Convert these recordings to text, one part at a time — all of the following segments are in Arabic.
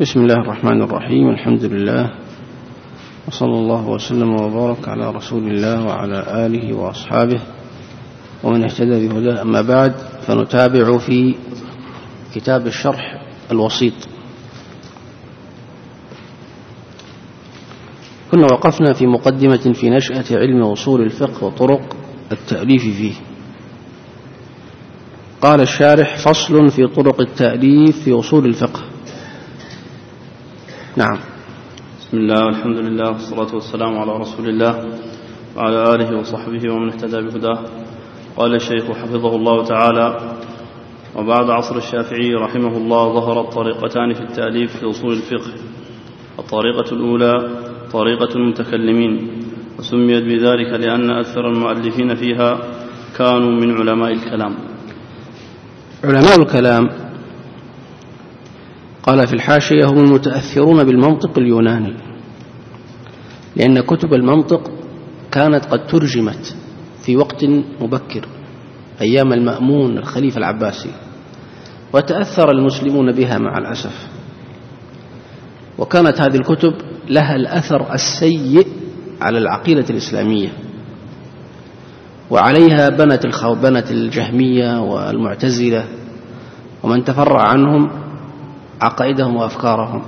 بسم الله الرحمن الرحيم. الحمد لله وصلى الله وسلم وبارك على رسول الله وعلى آله وأصحابه ومن اهتدى بهداه. أما بعد، فنتابع في كتاب الشرح الوسيط. كنا وقفنا في مقدمة في نشأة علم أصول الفقه وطرق التأليف فيه. قال الشارح: فصل في طرق التأليف في أصول الفقه. نعم. بسم الله والحمد لله والصلاة والسلام على رسول الله وعلى آله وصحبه ومن اهتدى بهداه. قال الشيخ حفظه الله تعالى: وبعد عصر الشافعي رحمه الله ظهرت طريقتان في التأليف في أصول الفقه. الطريقة الأولى طريقة المتكلمين، وسميت بذلك لأن أكثر المؤلفين فيها كانوا من علماء الكلام. علماء الكلام، قال في الحاشية: هم المتأثرون بالمنطق اليوناني، لأن كتب المنطق كانت قد ترجمت في وقت مبكر أيام المأمون الخليفة العباسي، وتأثر المسلمون بها مع الأسف. وكانت هذه الكتب لها الأثر السيء على العقيدة الإسلامية، وعليها بنت الجهمية والمعتزلة ومن تفرع عنهم عقائدهم وأفكارهم.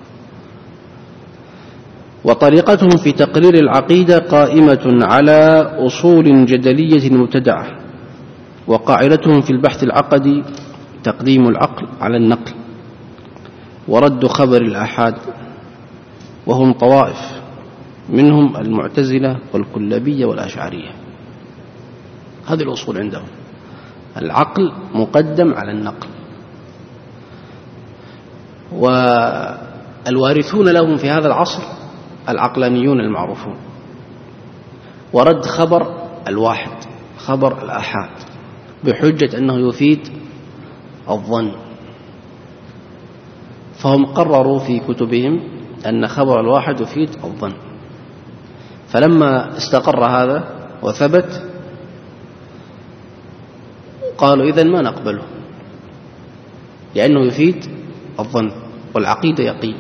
وطريقتهم في تقرير العقيدة قائمة على أصول جدلية مبتدعة، وقاعدتهم في البحث العقدي تقديم العقل على النقل ورد خبر الآحاد، وهم طوائف منهم المعتزلة والكلابية والأشعرية. هذه الأصول عندهم، العقل مقدم على النقل، والوارثون لهم في هذا العصر العقلانيون المعروفون، ورد خبر الواحد خبر الآحاد بحجة أنه يفيد الظن. فهم قرروا في كتبهم أن خبر الواحد يفيد الظن، فلما استقر هذا وثبت قالوا: إذن ما نقبله، لأنه يفيد الظن والعقيدة يقين.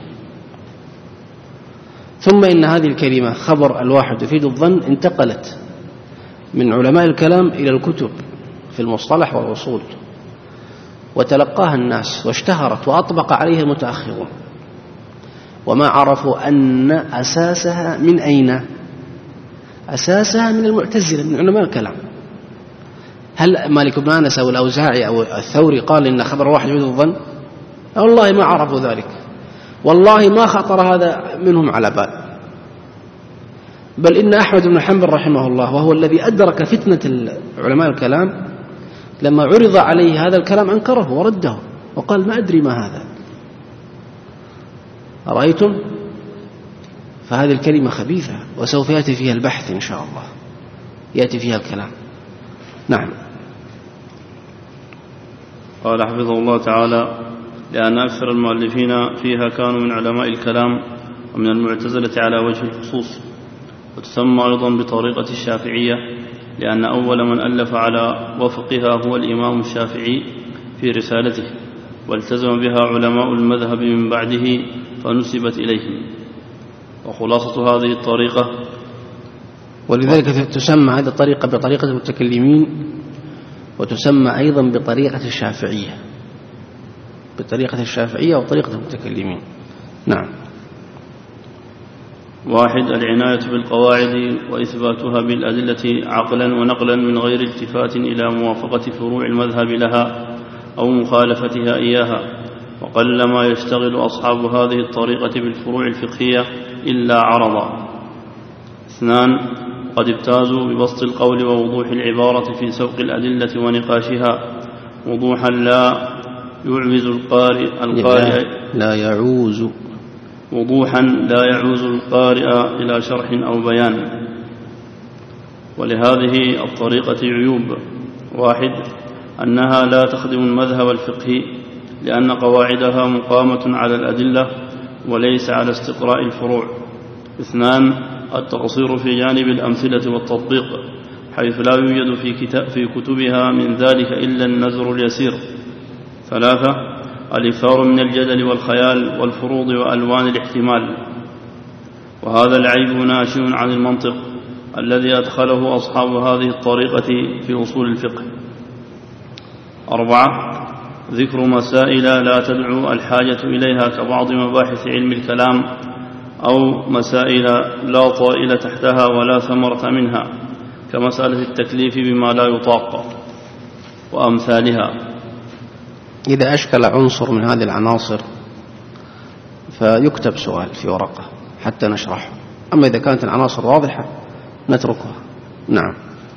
ثم إن هذه الكلمة خبر الواحد يفيد الظن انتقلت من علماء الكلام إلى الكتب في المصطلح والأصول، وتلقاها الناس واشتهرت وأطبق عليها المتأخرون، وما عرفوا أن أساسها من أين؟ أساسها من المعتزلة، من علماء الكلام. هل مالك بن أنس أو الأوزاعي أو الثوري قال إن خبر واحد يفيد الظن؟ والله ما عرفوا ذلك، والله ما خطر هذا منهم على بال. بل إن أحمد بن حنبل رحمه الله، وهو الذي أدرك فتنة علماء الكلام، لما عرض عليه هذا الكلام أنكره ورده وقال: ما أدري ما هذا. أرأيتم؟ فهذه الكلمة خبيثة، وسوف يأتي فيها البحث إن شاء الله، يأتي فيها الكلام. نعم. قال حفظه الله تعالى: لأن أكثر المؤلفين فيها كانوا من علماء الكلام ومن المعتزلة على وجه الخصوص. وتسمى أيضا بطريقة الشافعية، لأن أول من ألف على وفقها هو الإمام الشافعي في رسالته، والتزم بها علماء المذهب من بعده فنسبت إليهم. وخلاصة هذه الطريقة، ولذلك تسمى هذه الطريقة بطريقة المتكلمين، وتسمى أيضا بطريقة الشافعية، بطريقة الشافعية وطريقة المتكلمين. نعم. 1. العناية بالقواعد وإثباتها بالأدلة عقلا ونقلا من غير التفات إلى موافقة فروع المذهب لها أو مخالفتها إياها، وقلما يشتغل أصحاب هذه الطريقة بالفروع الفقهية إلا عرضا. 2. قد ابتازوا ببسط القول ووضوح العبارة في سوق الأدلة ونقاشها وضوحا لا يعوز القارئ إلى شرح أو بيان. ولهذه الطريقة عيوب: 1. أنها لا تخدم المذهب الفقهي، لأن قواعدها مقامة على الأدلة وليس على استقراء الفروع. 2. التقصير في جانب الأمثلة والتطبيق، حيث لا يوجد في كتبها من ذلك إلا النذر اليسير. 3. الإكثار من الجدل والخيال والفروض وألوان الاحتمال، وهذا العيب ناشئ عن المنطق الذي أدخله أصحاب هذه الطريقة في أصول الفقه. 4. ذكر مسائل لا تدعو الحاجة إليها كبعض مباحث علم الكلام، أو مسائل لا طائل تحتها ولا ثمرة منها، كمسألة التكليف بما لا يطاق وأمثالها. إذا أشكل عنصر من هذه العناصر فيكتب سؤال في ورقة حتى نشرحه، أما إذا كانت العناصر واضحة نتركها. نعم.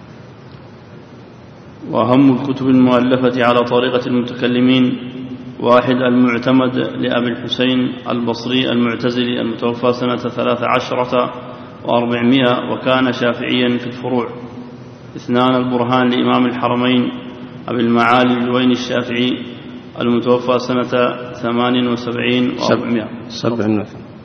وأهم الكتب المؤلفة على طريقة المتكلمين: 1. المعتمد لأبي الحسين البصري المعتزلي المتوفى سنة 13 و400 وكان شافعيا في الفروع. 2. البرهان لإمام الحرمين أبي المعالي الجويني الشافعي المتوفى سنة 78 و400. 7.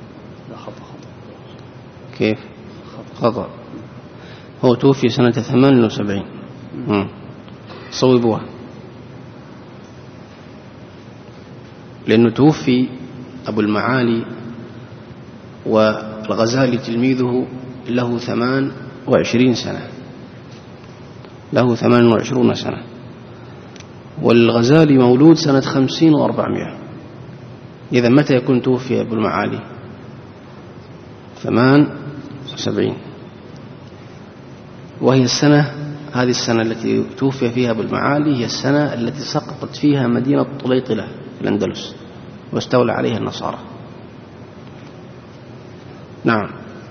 كيف خطأ؟ هو توفي سنة 78. صوبوها، لأنه توفي أبو المعالي والغزالي تلميذه له 28 سنة، له 28 سنة، والغزالي مولود سنة 50 و400. إذا متى يكون توفي أبو المعالي؟ 78. وهي السنة، هذه السنة التي توفي فيها أبو المعالي هي السنة التي سقطت فيها مدينة طليطلة في الأندلس واستولى عليها النصارى. نعم.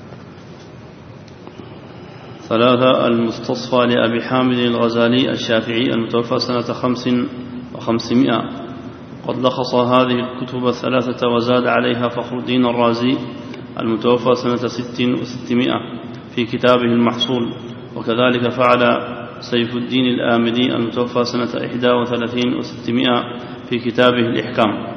3. المستصفى لأبي حامد الغزالي الشافعي المتوفى سنة 5 و500. قد لخص هذه الكتب 3 وزاد عليها فخر الدين الرازي المتوفى سنة 6 و600 في كتابه المحصول، وكذلك فعل سيف الدين الآمدي المتوفى سنة 31 و600 في كتابه الإحكام.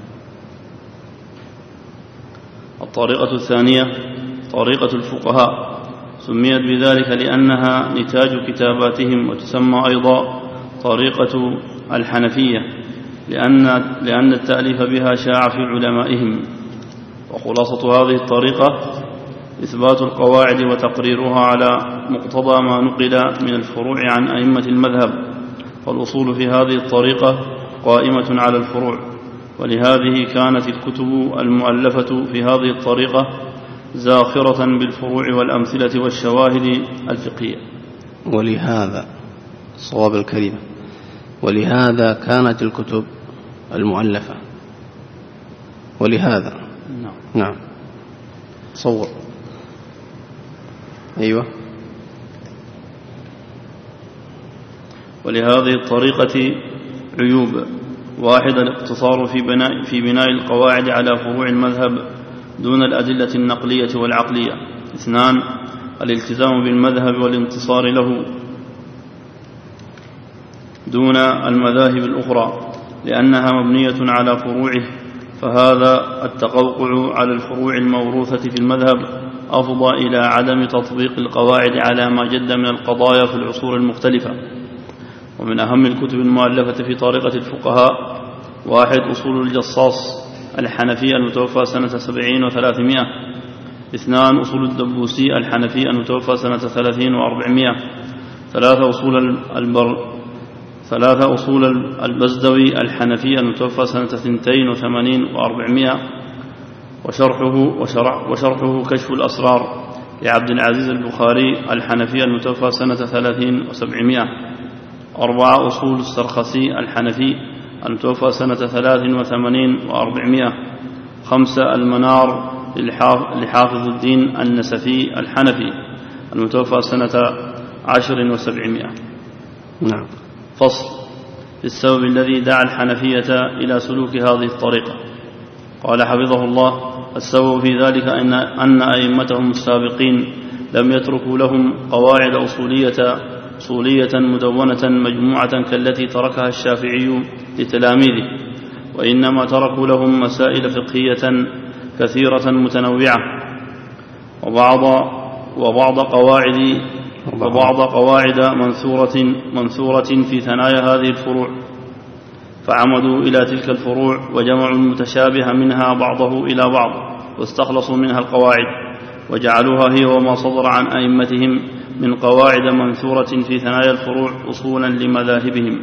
الطريقة الثانية طريقة الفقهاء، سميت بذلك لأنها نتاج كتاباتهم، وتسمى أيضا طريقة الحنفية لأن التأليف بها شاع في علمائهم. وخلاصة هذه الطريقة إثبات القواعد وتقريرها على مقتضى ما نقل من الفروع عن أئمة المذهب، فالأصول في هذه الطريقة قائمة على الفروع، ولهذه كانت الكتب المؤلفة في هذه الطريقة زاخرة بالفروع والأمثلة والشواهد الفقهية. ولهذا صواب الكلمة، ولهذا كانت الكتب المؤلفة، ولهذا. نعم. صور. أيوة. ولهذه الطريقة عيوب: 1. الاقتصار في بناء القواعد على فروع المذهب دون الأدلة النقلية والعقلية. 2. الالتزام بالمذهب والانتصار له دون المذاهب الأخرى لأنها مبنية على فروعه، فهذا التقوقع على الفروع الموروثة في المذهب أفضى إلى عدم تطبيق القواعد على ما جد من القضايا في العصور المختلفة. ومن أهم الكتب المؤلفة في طريقة الفقهاء: 1. أصول الجصاص الحنفي المتوفى سنة 70 و300. 2. أصول الدبوسي الحنفي المتوفى سنة 30 و400. 3. أصول البزدوي الحنفي المتوفى سنة 82 و400. وشرحه كشف الأسرار لعبد العزيز البخاري الحنفي المتوفى سنة 30 و700. 4. أصول السرخسي الحنفي المتوفى سنة 83 و400. 5. المنار لحافظ الدين النسفي الحنفي المتوفى سنة 10 و700. نعم. فصل في السبب الذي دعا الحنفية إلى سلوك هذه الطريقة. قال حفظه الله: السبب في ذلك أن أئمتهم السابقين لم يتركوا لهم قواعد أصولية مدونة مجموعة كالتي تركها الشافعي لتلاميذه، وإنما تركوا لهم مسائل فقهية كثيرة متنوعة وبعض قواعد منثورة في ثنايا هذه الفروع، فعمدوا إلى تلك الفروع وجمعوا المتشابه منها بعضه إلى بعض واستخلصوا منها القواعد وجعلوها هي وما صدر عن أئمتهم من قواعد منثورة في ثنايا الفروع أصولا لمذاهبهم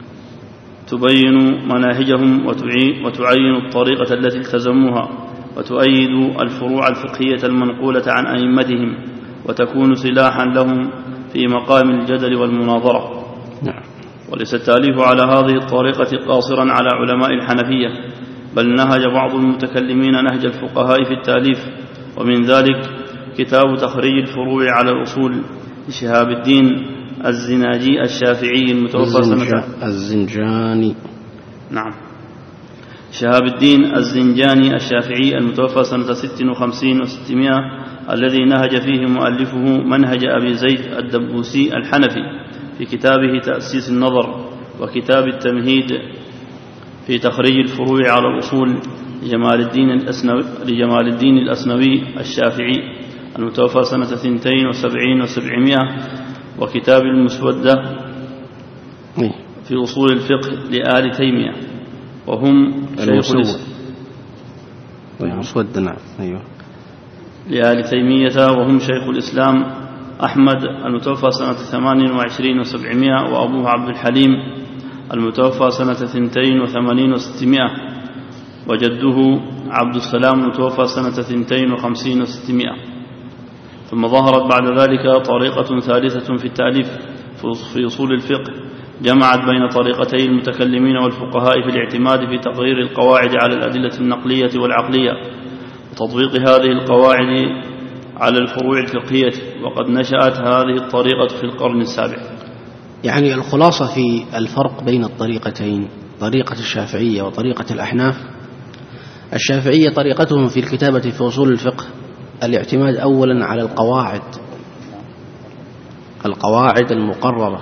تبين مناهجهم وتعين الطريقة التي التزموها وتؤيد الفروع الفقهية المنقولة عن أئمتهم وتكون سلاحا لهم في مقام الجدل والمناظرة. وليس التأليف على هذه الطريقة قاصرا على علماء الحنفية، بل نهج بعض المتكلمين نهج الفقهاء في التأليف، ومن ذلك كتاب تخريج الفروع على الأصول لشهاب الدين الزناجي الشافعي المتوفى سنة الزنجاني. نعم، شهاب الدين الزنجاني الشافعي المتوفى سنة 56 و600، الذي نهج فيه مؤلفه منهج أبي زيد الدبوسي الحنفي في كتابه تأسيس النظر، وكتاب التمهيد في تخريج الفروع على الأصول لجمال الدين الأسنوي الشافعي المتوفى سنة 72 و700، وكتاب المسودة في أصول الفقه لآل تيمية وهم شيخ لآل تيمية وهم شيخ الإسلام أحمد المتوفى سنة 28 و700، وأبوه عبد الحليم المتوفى سنة 82 و600، وجده عبد السلام المتوفى سنة 52 و600. ثم ظهرت بعد ذلك طريقة ثالثة في التأليف في أصول الفقه، جمعت بين طريقتي المتكلمين والفقهاء في الاعتماد في تقرير القواعد على الأدلة النقلية والعقلية وتطبيق هذه القواعد على الفروع الفقهية، وقد نشأت هذه الطريقة في القرن السابع. يعني الخلاصة في الفرق بين الطريقتين، طريقة الشافعية وطريقة الأحناف: الشافعية طريقتهم في الكتابة في أصول الفقه الاعتماد أولا على القواعد المقررة،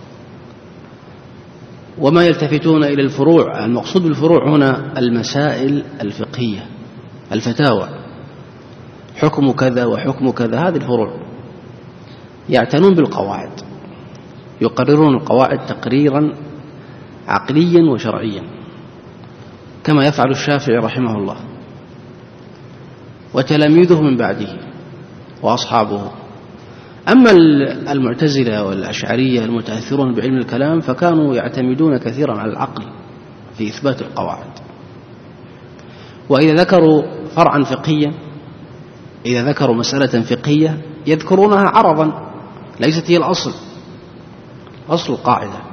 وما يلتفتون إلى الفروع. المقصود بالفروع هنا المسائل الفقهية، الفتاوى، حكم كذا وحكم كذا، هذه الفروع. يعتنون بالقواعد، يقررون القواعد تقريرا عقليا وشرعيا كما يفعل الشافعي رحمه الله وتلاميذه من بعده وأصحابه. أما المعتزلة والأشعرية المتأثرون بعلم الكلام فكانوا يعتمدون كثيرا على العقل في إثبات القواعد، وإذا ذكروا فرعا فقهيا، إذا ذكروا مسألة فقهية يذكرونها عرضا، ليست هي الأصل القاعدة.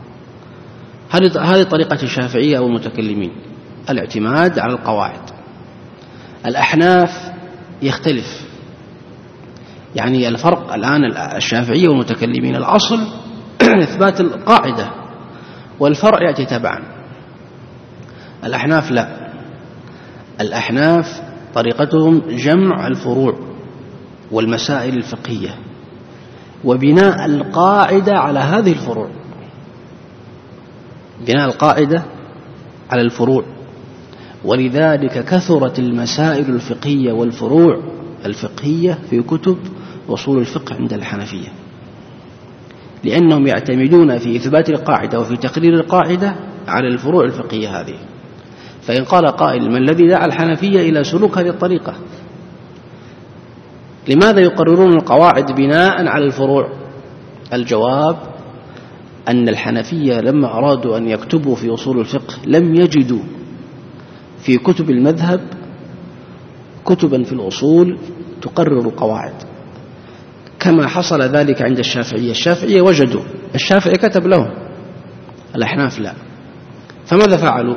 هذه طريقة الشافعية أو المتكلمين، الاعتماد على القواعد. الأحناف يختلف، يعني الفرق الآن الشافعية والمتكلمين الأصل إثبات القاعدة والفرع يأتي تبعا. الأحناف لا، الأحناف طريقتهم جمع الفروع والمسائل الفقهية وبناء القاعدة على هذه الفروع، بناء القاعدة على الفروع. ولذلك كثرت المسائل الفقهية والفروع الفقهية في كتب أصول الفقه عند الحنفية، لأنهم يعتمدون في إثبات القاعدة وفي تقرير القاعدة على الفروع الفقهية هذه. فإن قال قائل: ما الذي دعا الحنفية إلى سلوك هذه الطريقة؟ لماذا يقررون القواعد بناء على الفروع؟ الجواب: أن الحنفية لما أرادوا أن يكتبوا في أصول الفقه لم يجدوا في كتب المذهب كتبا في الأصول تقرر القواعد كما حصل ذلك عند الشافعية. الشافعية وجدوا، الشافعي كتب لهم، الأحناف لا. فماذا فعلوا؟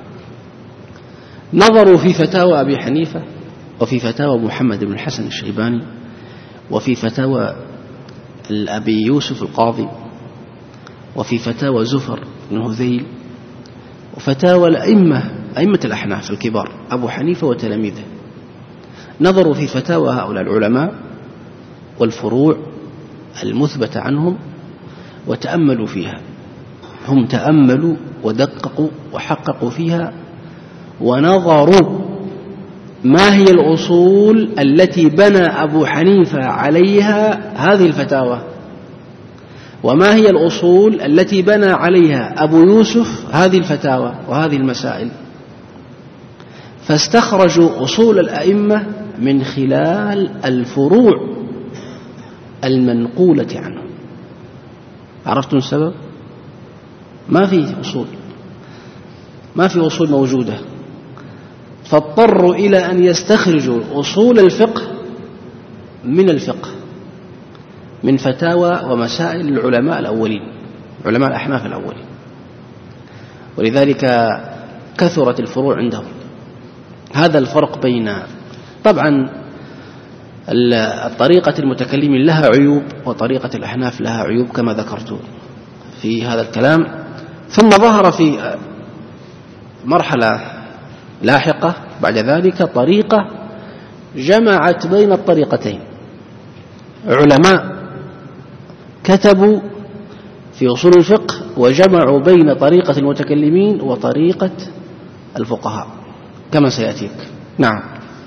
نظروا في فتاوى أبي حنيفة، وفي فتاوى محمد بن الحسن الشيباني، وفي فتاوى أبي يوسف القاضي، وفي فتاوى زفر بن هذيل، وفتاوى أئمة الأحناف الكبار أبو حنيفة وتلاميذه. نظروا في فتاوى هؤلاء العلماء والفروع المثبتة عنهم وتأملوا فيها. هم تأملوا ودققوا وحققوا فيها ونظروا ما هي الأصول التي بنى أبو حنيفة عليها هذه الفتاوى، وما هي الأصول التي بنى عليها أبو يوسف هذه الفتاوى وهذه المسائل؟ فاستخرجوا أصول الأئمة من خلال الفروع المنقولة عنه. عرفتم السبب؟ ما في أصول موجودة، فاضطروا إلى أن يستخرجوا أصول الفقه من الفقه، من فتاوى ومسائل العلماء الأولين، علماء الأحناف الأولين، ولذلك كثرت الفروع عندهم. هذا الفرق بين، طبعا الطريقة المتكلمين لها عيوب وطريقة الأحناف لها عيوب كما ذكرت في هذا الكلام. ثم ظهر في مرحلة لاحقة بعد ذلك طريقة جمعت بين الطريقتين، علماء كتبوا في أصول الفقه وجمعوا بين طريقة المتكلمين وطريقة الفقهاء كما سيأتيك. نعم.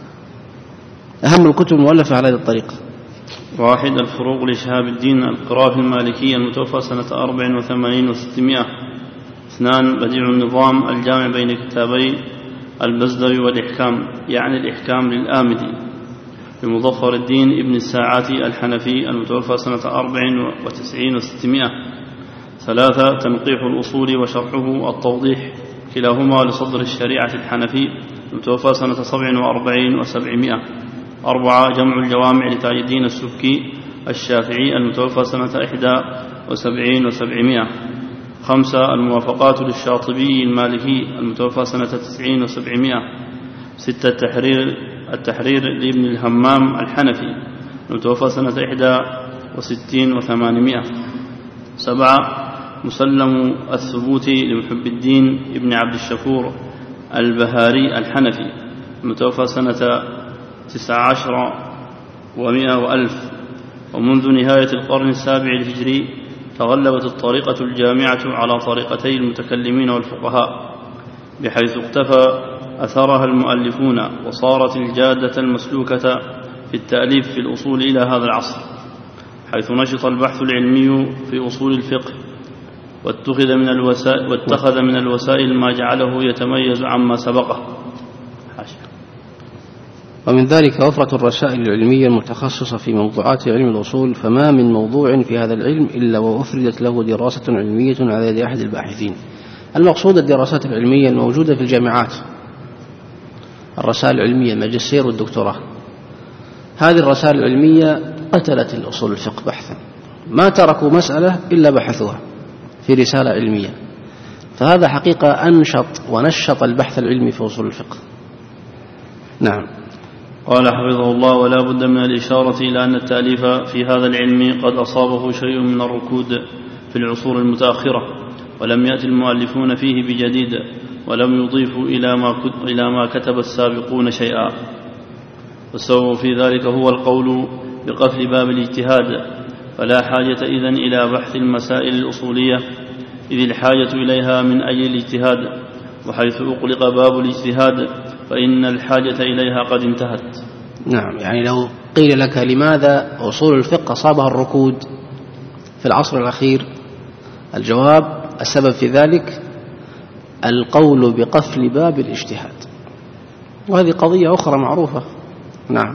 أهم الكتب المؤلفة على هذه الطريقة: 1. الفروق لشهاب الدين القرافي المالكي المتوفى سنة 84 و600. 2. بديع النظام الجامع بين كتابي البزدوي والإحكام، يعني الإحكام للآمدي، لمظفر الدين ابن الساعاتي الحنفي المتوفى سنة 94 و600. 3. تنقيح الأصول وشرحه التوضيح، كلاهما لصدر الشريعة الحنفي المتوفى سنة 47 و700. 4. جمع الجوامع لتاج الدين السبكي الشافعي المتوفى سنة 71 و700. 5. الموافقات للشاطبي المالكي المتوفى سنة 90 و700. 6. التحرير لابن الهمام الحنفي المتوفى سنة 61 و800. 7. مسلم الثبوت لمحب الدين ابن عبد الشكور البهاري الحنفي المتوفى سنة 19 و100 و1000. ومنذ نهاية القرن السابع الهجري تغلبت الطريقة الجامعة على طريقتي المتكلمين والفقهاء، بحيث اقتفى أثرها المؤلفون، وصارت الجادة المسلوكة في التأليف في الأصول إلى هذا العصر، حيث نشط البحث العلمي في أصول الفقه، واتخذ من الوسائل ما جعله يتميز عما سبقه. ومن ذلك وفرة الرسائل العلمية المتخصصة في موضوعات علم الأصول، فما من موضوع في هذا العلم إلا وأفردت له دراسة علمية على يد أحد الباحثين. المقصود الدراسات العلمية الموجودة في الجامعات، الرسائل العلمية، الماجستير والدكتوراه. هذه الرسائل العلمية قتلت الأصول الفقه بحثا، ما تركوا مسألة إلا بحثوها في رسالة علمية، فهذا حقيقة أنشط ونشط البحث العلمي في أصول الفقه. نعم. قال حفظه الله: ولا بد من الإشارة إلى أن التأليف في هذا العلم قد أصابه شيء من الركود في العصور المتأخرة، ولم يأتي المؤلفون فيه بجديد، ولم يضيفوا إلى ما كتب السابقون شيئا. والسبب في ذلك هو القول بقفل باب الاجتهاد، فلا حاجة إذن إلى بحث المسائل الأصولية، إذ الحاجة إليها من أجل الاجتهاد، وحيث أغلق باب الاجتهاد فإن الحاجة إليها قد انتهت. نعم، يعني لو قيل لك لماذا أصول الفقه أصابها الركود في العصر الأخير، الجواب: السبب في ذلك القول بقفل باب الاجتهاد، وهذه قضية أخرى معروفة. نعم.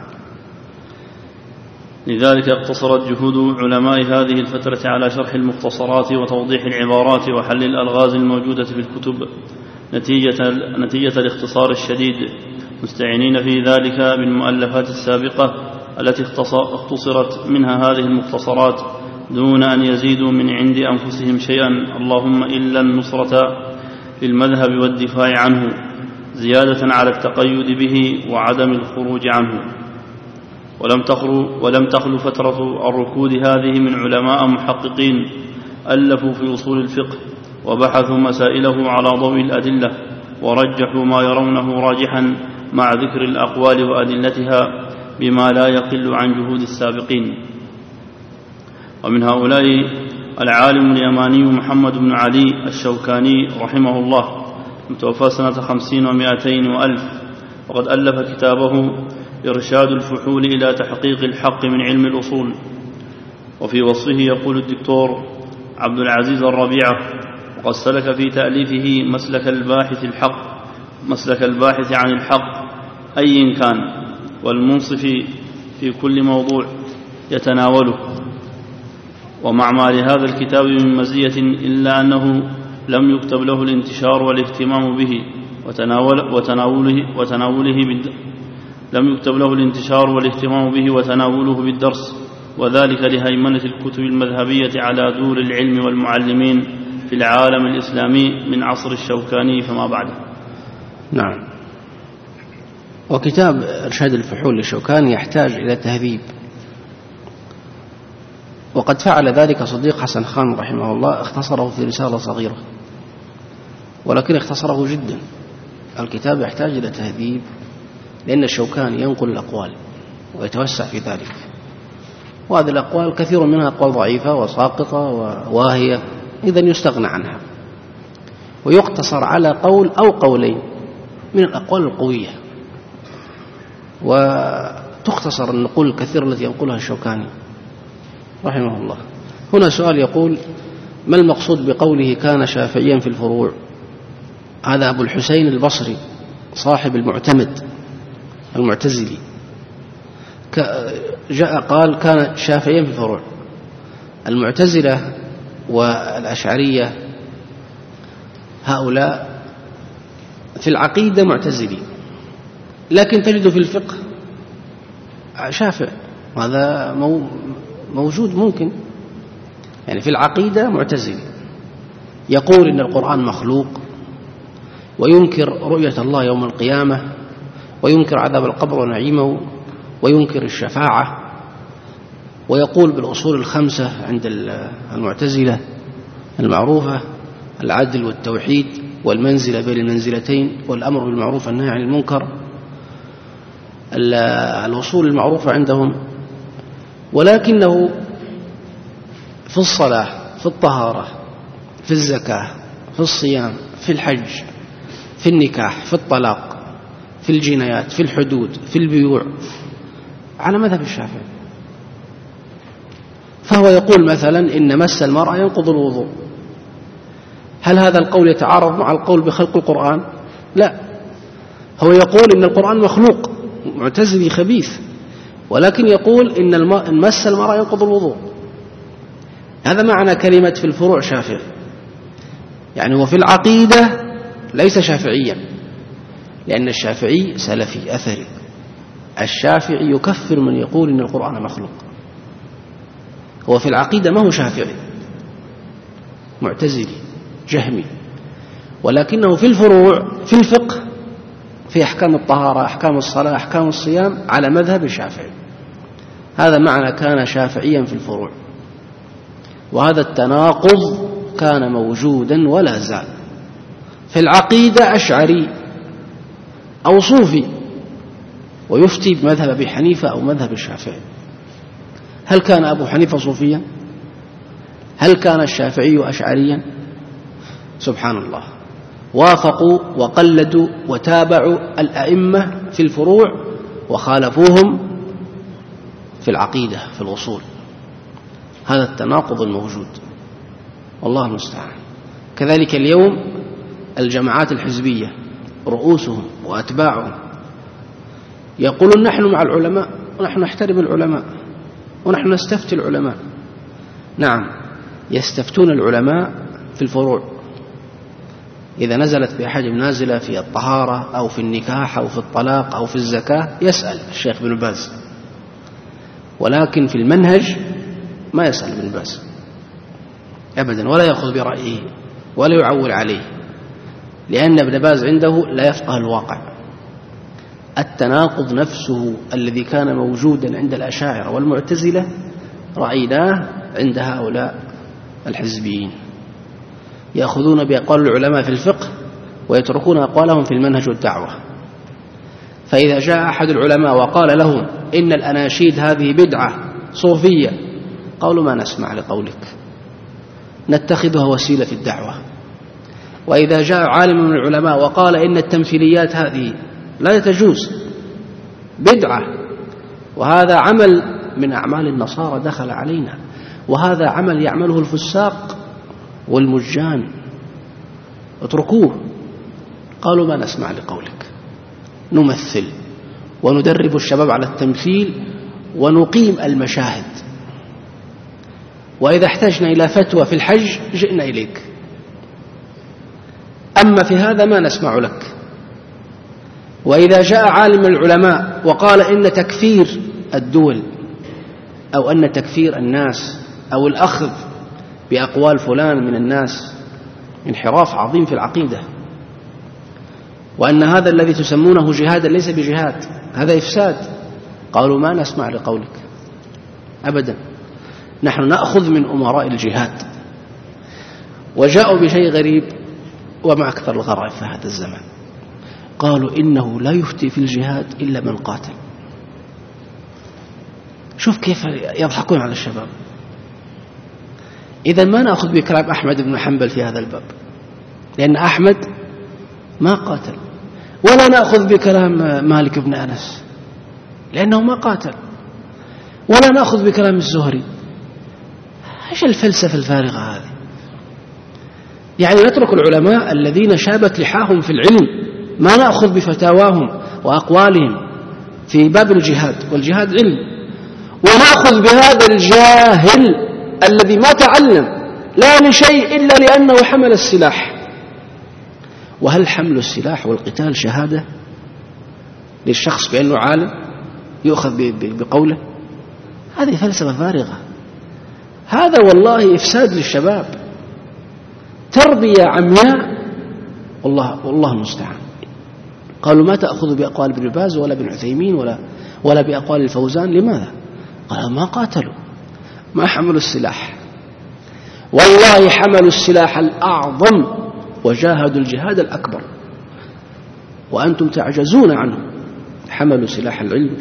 لذلك اقتصرت جهود علماء هذه الفترة على شرح المختصرات وتوضيح العبارات وحل الألغاز الموجودة في الكتب نتيجة الاختصار الشديد، مستعينين في ذلك بالمؤلفات السابقة التي اختصرت منها هذه المختصرات، دون أن يزيدوا من عند أنفسهم شيئا، اللهم إلا النصرة للمذهب والدفاع عنه، زيادة على التقيد به وعدم الخروج عنه. ولم تخل فترة الركود هذه من علماء محققين ألفوا في أصول الفقه وبحثوا مسائله على ضوء الأدلة، ورجحوا ما يرونه راجحا مع ذكر الأقوال وأدلتها بما لا يقل عن جهود السابقين. ومن هؤلاء العالم اليماني محمد بن علي الشوكاني رحمه الله، متوفى سنة 50 و200 و1000، وقد ألف كتابه إرشاد الفحول إلى تحقيق الحق من علم الأصول. وفي وصفه يقول الدكتور: عبد العزيز الربيعة، وقد سلك في تأليفه مسلك الباحث عن الحق أي كان، والمنصف في كل موضوع يتناوله. ومع ما لهذا الكتاب من مزية إلا أنه لم يكتب له الانتشار والاهتمام به وتناوله بالدرس، وذلك لهيمنة الكتب المذهبية على دور العلم والمعلمين في العالم الإسلامي من عصر الشوكاني فما بعده. نعم. وكتاب إرشاد الفحول للشوكاني يحتاج إلى تهذيب، وقد فعل ذلك صديق حسن خان رحمه الله، اختصره في رسالة صغيرة، ولكن اختصره جدا. الكتاب يحتاج إلى تهذيب، لأن الشوكاني ينقل الأقوال ويتوسع في ذلك، وهذه الأقوال كثير منها أقوال ضعيفة وساقطة وواهية، إذن يستغنى عنها ويقتصر على قول أو قولين من الأقوال القوية، وتختصر النقول الكثيرة التي ينقلها الشوكاني رحمه الله. هنا سؤال يقول: ما المقصود بقوله كان شافعيا في الفروع؟ هذا أبو الحسين البصري صاحب المعتمد المعتزلي جاء قال كان شافعيا في الفروع. المعتزلة والأشعرية هؤلاء في العقيدة معتزلي، لكن تجد في الفقه شافع، هذا موجود ممكن. يعني في العقيدة معتزلي يقول إن القرآن مخلوق، وينكر رؤية الله يوم القيامة، وينكر عذاب القبر ونعيمه، وينكر الشفاعة، ويقول بالأصول الخمسة عند المعتزلة المعروفة: العدل والتوحيد والمنزلة بين المنزلتين والأمر بالمعروف والنهي عن المنكر، الأصول المعروفة عندهم. ولكنه في الصلاة، في الطهارة، في الزكاة، في الصيام، في الحج، في النكاح، في الطلاق، في الجنايات، في الحدود، في البيوع، على مذهب الشافعي. فهو يقول مثلا إن مس المرأة ينقض الوضوء. هل هذا القول يتعارض مع القول بخلق القرآن؟ لا، هو يقول إن القرآن مخلوق، معتزلي خبيث، ولكن يقول إن مس المرأة ينقض الوضوء. هذا معنى كلمة في الفروع شافعي، يعني هو في العقيدة ليس شافعيا، لأن الشافعي سلفي أثري. الشافعي يكفر من يقول إن القرآن مخلوق. هو في العقيدة ما هو شافعي، معتزلي جهمي، ولكنه في الفروع، في الفقه، في أحكام الطهارة، أحكام الصلاة، أحكام الصيام، على مذهب الشافعي. هذا معنى كان شافعيا في الفروع. وهذا التناقض كان موجودا ولا زال. في العقيدة أشعري أو صوفي، ويفتي بمذهب أبي حنيفة أو مذهب الشافعي. هل كان أبو حنيفة صوفيا؟ هل كان الشافعي أشعريا؟ سبحان الله. وافقوا وقلدوا وتابعوا الأئمة في الفروع، وخالفوهم في العقيدة، في الأصول. هذا التناقض الموجود، والله المستعان. كذلك اليوم الجماعات الحزبية رؤوسهم وأتباعهم يقولون نحن مع العلماء، ونحن نحترم العلماء، ونحن نستفتي العلماء. نعم، يستفتون العلماء في الفروع. إذا نزلت بأحد نازلة في الطهارة أو في النكاح أو في الطلاق أو في الزكاة يسأل الشيخ بن باز، ولكن في المنهج ما يسأل ابن باز أبدا، ولا يأخذ برأيه ولا يعول عليه، لأن ابن باز عنده لا يفقه الواقع. التناقض نفسه الذي كان موجودا عند الأشاعرة والمعتزلة رأيناه عند هؤلاء الحزبيين، يأخذون بأقوال العلماء في الفقه ويتركون أقوالهم في المنهج والدعوة. فإذا جاء أحد العلماء وقال لهم إن الأناشيد هذه بدعة صوفية، قالوا ما نسمع لقولك، نتخذها وسيلة في الدعوة. وإذا جاء عالم من العلماء وقال إن التمثيليات هذه لا تجوز، بدعة، وهذا عمل من أعمال النصارى دخل علينا، وهذا عمل يعمله الفساق والمجان، اتركوه. قالوا ما نسمع لقولك، نمثل وندرب الشباب على التمثيل ونقيم المشاهد، وإذا احتجنا إلى فتوى في الحج جئنا إليك، أما في هذا ما نسمع لك. وإذا جاء عالم العلماء وقال إن تكفير الدول أو أن تكفير الناس أو الأخذ بأقوال فلان من الناس انحراف عظيم في العقيدة، وأن هذا الذي تسمونه جهادا ليس بجهاد، هذا إفساد، قالوا ما نسمع لقولك أبدا، نحن نأخذ من أمراء الجهاد. وجاءوا بشيء غريب وما أكثر الغرائب في هذا الزمن، قالوا إنه لا يفتي في الجهاد إلا من قاتل. شوف كيف يضحكون على الشباب. إذا ما نأخذ بكلام أحمد بن حنبل في هذا الباب، لأن أحمد ما قاتل، ولا نأخذ بكلام مالك بن أنس لأنه ما قاتل، ولا نأخذ بكلام الزهري. ايش الفلسفة الفارغة هذه؟ يعني نترك العلماء الذين شابت لحاهم في العلم، ما نأخذ بفتاواهم وأقوالهم في باب الجهاد، والجهاد علم، ونأخذ بهذا الجاهل الذي ما تعلم لا لشيء إلا لأنه حمل السلاح. وهل حمل السلاح والقتال شهادة للشخص بأنه عالم يؤخذ بقوله؟ هذه فلسفة فارغة، هذا والله إفساد للشباب، تربية عمياء، والله المستعان. قالوا ما تأخذ بأقوال ابن باز ولا ابن عثيمين ولا بأقوال الفوزان، لماذا؟ قالوا ما قاتلوا، ما حملوا السلاح، والله حملوا السلاح الأعظم وجاهدوا الجهاد الأكبر، وأنتم تعجزون عنه. حملوا سلاح العلم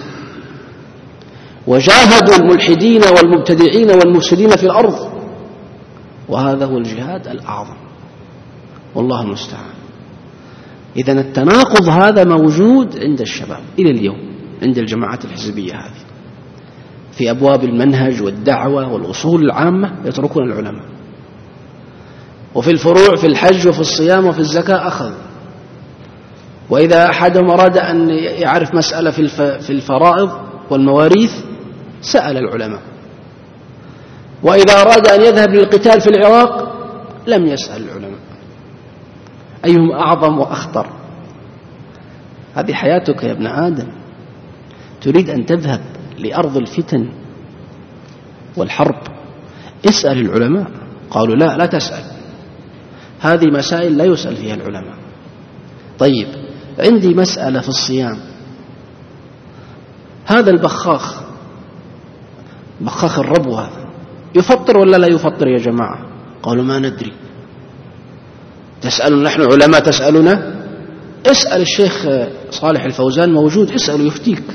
وجاهدوا الملحدين والمبتدعين والمفسدين في الأرض، وهذا هو الجهاد الأعظم، والله المستعان. إذن التناقض هذا موجود عند الشباب إلى اليوم، عند الجماعات الحزبية هذه، في أبواب المنهج والدعوة والأصول العامة يتركون العلماء، وفي الفروع في الحج وفي الصيام وفي الزكاة أخذ، وإذا أحدهم أراد أن يعرف مسألة في الفرائض والمواريث سأل العلماء، وإذا أراد أن يذهب للقتال في العراق لم يسأل العلماء. أيهم أعظم وأخطر؟ هذه حياتك يا ابن آدم، تريد أن تذهب لأرض الفتن والحرب، اسأل العلماء. قالوا لا تسأل، هذه مسائل لا يسأل فيها العلماء. طيب، عندي مسألة في الصيام، هذا البخاخ الربو هذا يفطر ولا لا يفطر يا جماعة؟ قالوا ما ندري. تسألون، نحن علماء تسألنا؟ اسأل الشيخ صالح الفوزان موجود، اسأله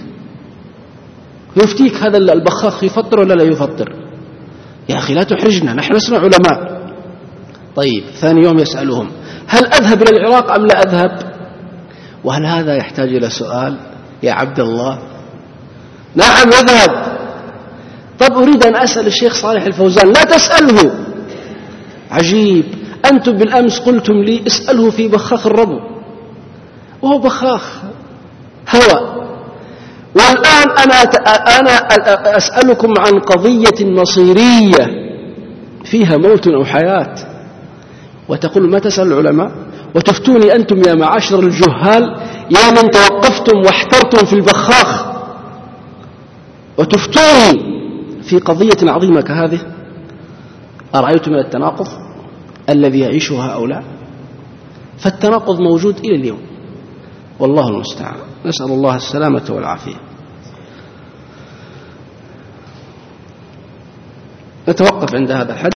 يفتيك هذا البخاخ يفطر ولا لا يفطر. يا أخي لا تحرجنا، نحن لسنا علماء. طيب، ثاني يوم يسألهم هل أذهب إلى العراق أم لا أذهب؟ وهل هذا يحتاج إلى سؤال يا عبد الله؟ نعم أذهب. طب أريد أن أسأل الشيخ صالح الفوزان، لا تسأله. عجيب، أنتم بالأمس قلتم لي اسأله في بخاخ الربو، وهو بخاخ هواء، والآن أنا أسألكم عن قضية مصيرية فيها موت أو حياة، وتقول ما تسأل العلماء؟ وتفتوني أنتم يا معاشر الجهال يا من توقفتم واحترتم في البخاخ، وتفتوني في قضية عظيمة كهذه. أرأيتم من التناقض الذي يعيشه هؤلاء؟ فالتناقض موجود إلى اليوم، والله المستعان، نسأل الله السلامة والعافية. نتوقف عند هذا الحد.